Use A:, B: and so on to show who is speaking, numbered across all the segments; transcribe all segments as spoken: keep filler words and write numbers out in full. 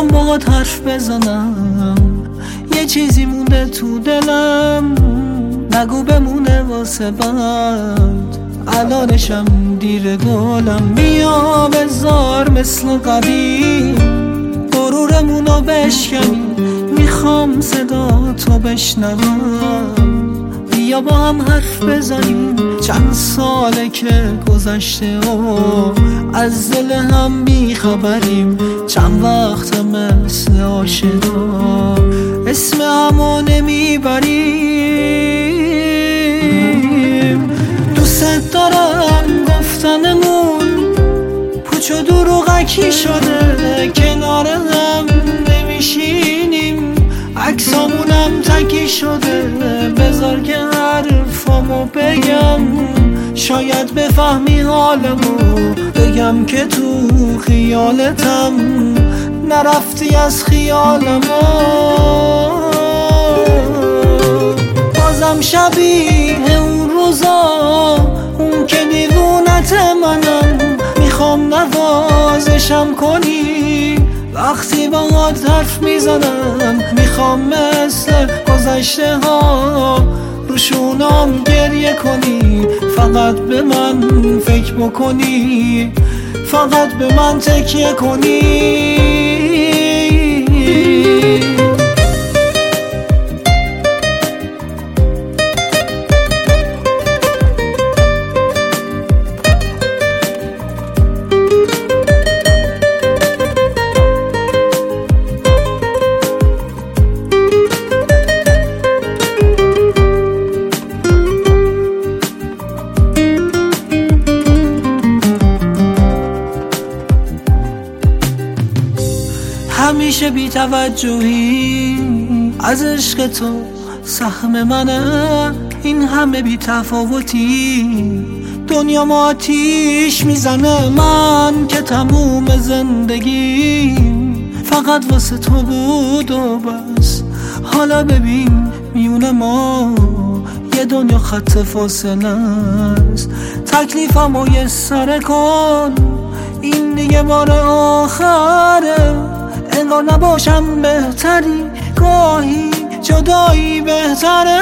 A: میخوام باهات حرف بزنم، یه چیزی مونده تو دلم، نگو بمونه واسه بعد، الانشم دیر گلم. بیا بذار مثل قدیم غرورمونو بشکنیم، میخوام صدا تو بشنوم، بیا با هم حرف بزنیم. چند ساله که گذشته و از دل هم بیخبریم، چند وقت مثل عاشقا اسم همو نمیبریم. دوست دارم گفتنمون پوچ و دروغکی شده، کنار هم نمیشینیم، عکسامونم تکی شده. بذار که حرفامو بگم، شاید بفهمی حالمو، بگم که تو خیالتم نرفتی از خیالمو. بازم شبیه اون روزا، اون که دیوونت منم، میخوام نوازشم کنی وقتی باهات حرف میزنم، میخوام مثل گذشته ها روشونام گریه کنی، فقط به من فکر بکنی، فقط به من تکیه کنی. همیشه بی توجهی از عشق تو سهم منه، این همه بی تفاوتی دنیا ما آتیش میزنه. من که تموم زندگیم فقط واسه تو بود و بس، حالا ببین میونه ما یه دنیا خط فاصله است. تکلیفمو یه سره کن، این دیگه بار آخره، انگار نباشم بهتری، گاهی جدایی بهتره.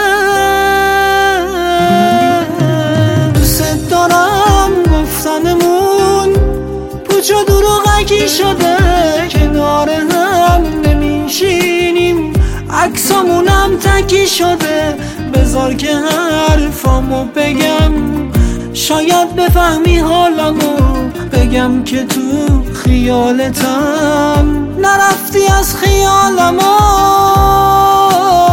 A: دوست دارم گفتنمون پوچ و دروغکی شده، کنار هم نمیشینیم، عکسامونم تکی شده. بذار که حرفامو بگم، شاید بفهمی حالمو، بگم که تو خیالتم نرفتی از خیالمو.